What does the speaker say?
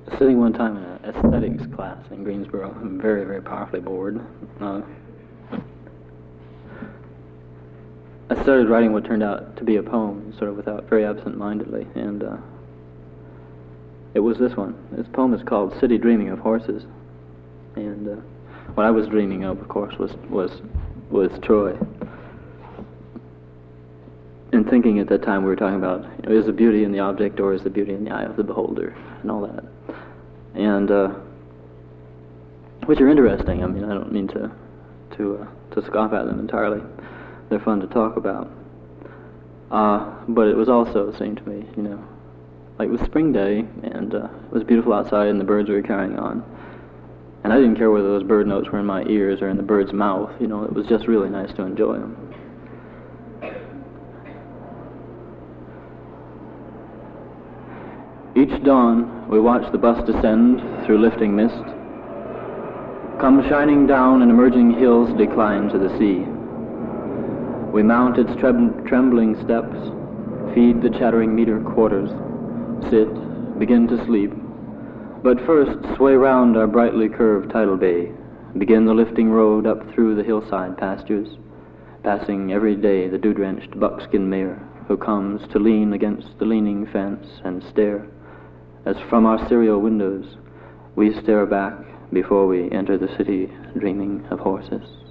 Sitting one time in an aesthetics class in Greensboro, I'm very, very powerfully bored. I started writing what turned out to be a poem, sort of very absent-mindedly, and it was this one. This poem is called "City Dreaming of Horses," and what I was dreaming of course, was Troy. And thinking at that time, we were talking about, is the beauty in the object or is the beauty in the eye of the beholder, and all that. And which are interesting. I mean, I don't mean to scoff at them entirely. They're fun to talk about. But it was also, it seemed to me, like it was spring day, and it was beautiful outside, and the birds were carrying on. And I didn't care whether those bird notes were in my ears or in the bird's mouth. It was just really nice to enjoy them. Each dawn, we watch the bus descend through lifting mist, come shining down and emerging hills decline to the sea. We mount its trembling steps, feed the chattering meter quarters, sit, begin to sleep, but first sway round our brightly curved tidal bay, begin the lifting road up through the hillside pastures, passing every day the dew-drenched buckskin mare who comes to lean against the leaning fence and stare, as from our stereo windows we stare back before we enter the city dreaming of horses.